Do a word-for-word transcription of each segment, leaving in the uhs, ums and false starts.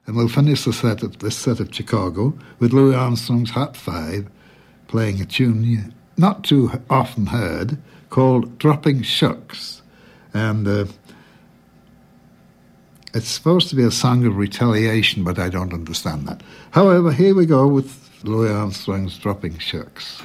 And we'll finish the set of, this set of Chicago with Louis Armstrong's Hot Five, playing a tune not too often heard called Dropping Shucks. And uh, it's supposed to be a song of retaliation, but I don't understand that. However, here we go with Louis Armstrong's Dropping Shucks.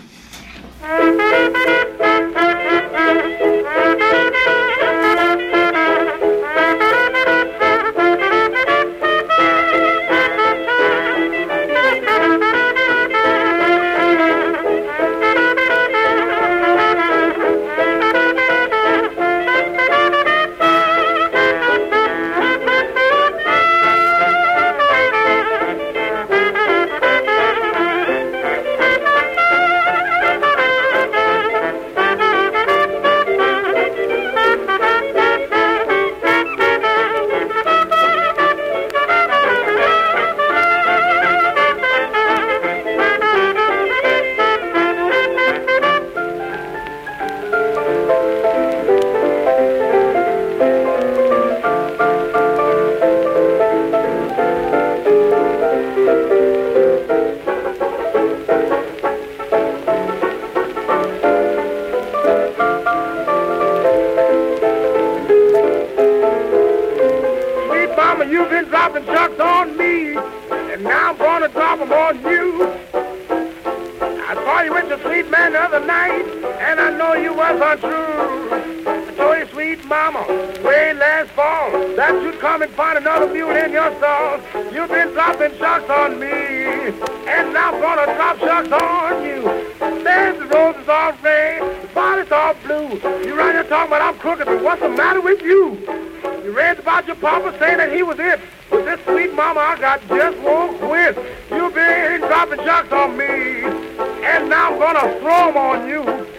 You've been dropping jocks on me, and now I'm gonna throw them on you.